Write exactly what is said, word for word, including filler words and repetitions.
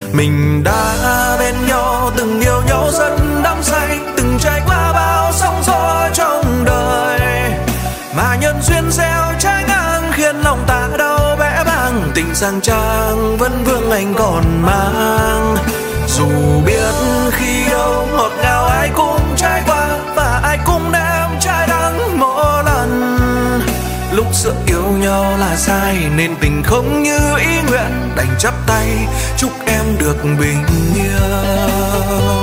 Mình đã bên nhau, từng yêu nhau rất đắm say, từng trải qua bao sóng gió trong đời. Mà nhân duyên gieo trái ngang khiến lòng ta đau bẽ bàng. Tình sang trang vẫn vương anh còn mang. Dù biết khi yêu ngọt ngào ai cũng trải qua, và ai cũng nếm trái đắng mỗi lần. Lúc giữa yêu nhau là sai nên tình không như ý nguyện, đành chắp tay chúc em được bình yên.